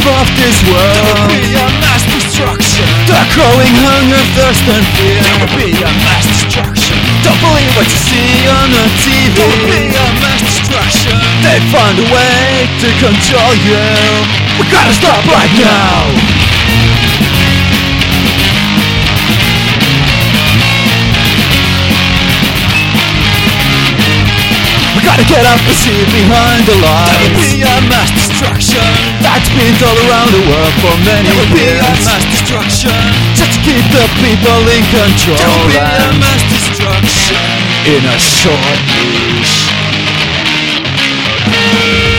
of this world. There will be a mass destruction. The growing hunger, thirst and fear. There will be a mass destruction. Don't believe what you see on the TV. There will be a mass destruction. They find a way to control you. We gotta stop right now. We gotta get up and see behind the lies. There will be a mass destruction. That's been all around the world for many There will be a years. mass destruction. Just to keep the people in control. There will be a and mass destruction. in a short leash.